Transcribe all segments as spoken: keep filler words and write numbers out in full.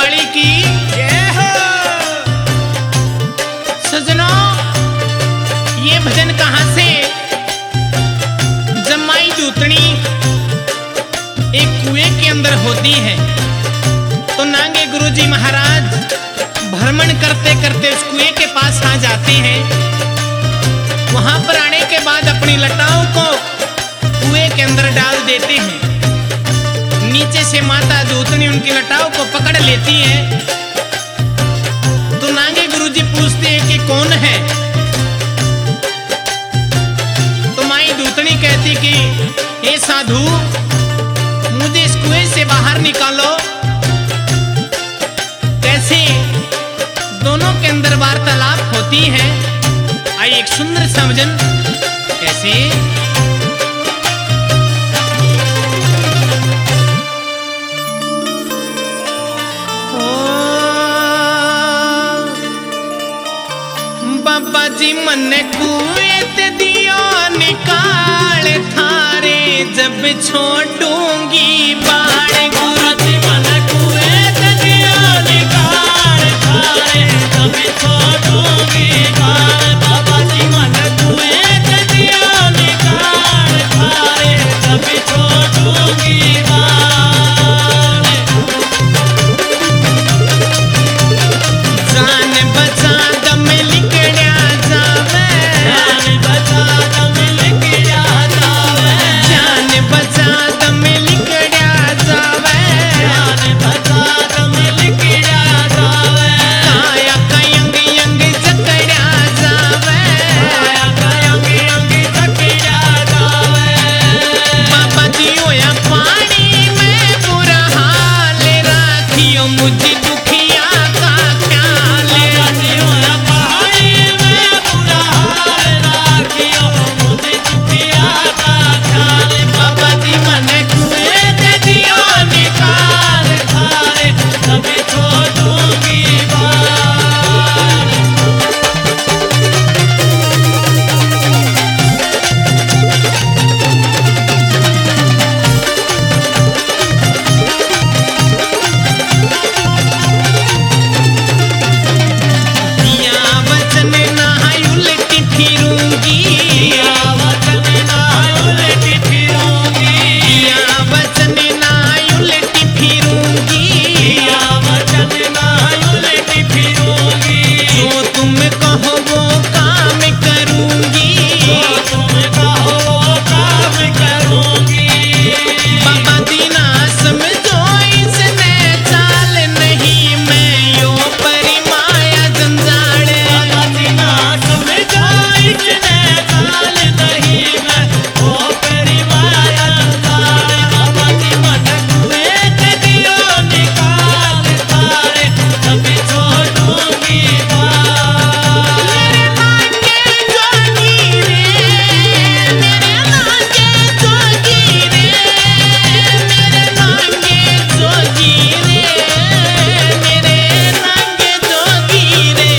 वाली की जय हो। सजनों, ये भजन कहाँ से? जब माई दूतनी एक कुएं के अंदर होती है तो नांगे गुरुजी महाराज भ्रमण करते करते उस कुएं के पास आ जाते हैं। वहां पर आने के बाद अपनी लटाओं को कुएं के अंदर डाल देते हैं। नीचे से माता दूतनी उनकी लटाओं को पकड़ लेती है। तो नांगे गुरुजी पूछते हैं कि कौन है? तो माई दूतनी कहती कि हे साधु, मुझे इस कुएं से बाहर निकालो। कैसे? दोनों के अंदर वार्तालाप होती है। आई एक सुंदर सा भजन कैसे? बाबा जी मन कुएं ते दियो निकाल थारे, जब छोड़ूंगी बाढ़। गुरु जी मन कुएं ते दियो निकाल थारे, जब छोड़ूंगी बाढ़। बाबा जी मन कुएं ते दियो निकाल थारे, जब छोड़ूंगी बाढ़। जान बचा दम लिकड़ा जावे, जान बचा दम लिकड़ा जावे, जान बचा दम लिकड़ा जावे, जान बचा दम लिकड़ा जावे। काया का यंग यंग जकड़ा जावे, काया का यंग यंग जकड़ा जावे। बाबा जी होया पानी में बुरा हाल, राखियो मुझे दुखिया का ख्याल। बाबा जी होया पानी में बुरा हाल, राखियो मुझे दुखिया का ख्याल। बाबा जी मन कुएं ते दियो निकाल थारे, तब छोड़ूंगी बाढ़। दिया वचन ना उलटी फिरूंगी, दिया वचन ना उलटी फिरूंगी, दिया वचन ना उलटी फिरूंगी, दिया वचन ना उलटी फिरूंगी। जो तुम कहो वो काम करूंगी, जो तुम कहो वो काम करूंगी। बाबा जी ना समझो इसने चाल, नहीं मैं यो परिमाया जंजाल। बाबा जी ना समझो इसने चाल, नहीं मैं वो परिमाया जंजाल। बाबा जी मन कुएं ते दियो निकाल थारे, तब छोड़ूंगी बाढ़। मेरे नांगे जोगी रे, मेरे नांगे जोगी रे, मेरे नांगे जोगी रे, मेरे नांगे जोगी रे,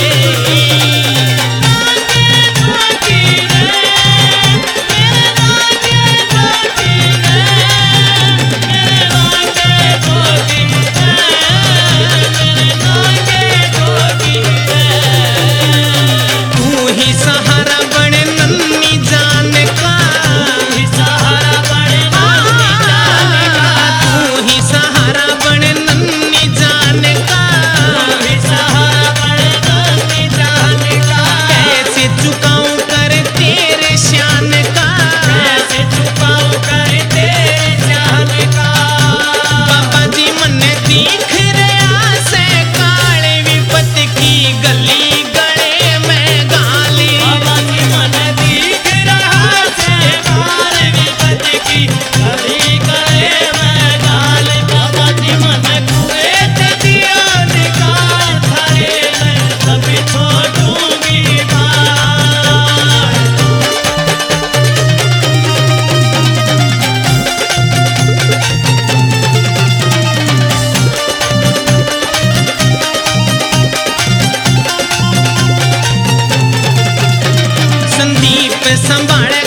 नांगे जोगी रे, मेरे नांगे जोगी रे, मेरे नांगे जोगी रे, मेरे नांगे जोगी रे। तू ही सहारा बड़े नन्ही जान का, तू ही सहारा बड़े नन्ही जान का, तू ही सहारा बड़े नन्ही जान का, तू ही सहारा बड़े नन्ही जान का। कैसे चुकाऊं कर तेरे शान का, कैसे चुकाऊं कर तेरे शान का। बाबा जी मन दिख रहा से काले विपत की गली गले में गाली। बाबा जी मन दिख रहा से काले विपत की गली गले में गाली। बाबा जी मन कुएं ते दियो निकाल थारे, मैं तब छोड़ूंगी बाढ़। संदीप संभाल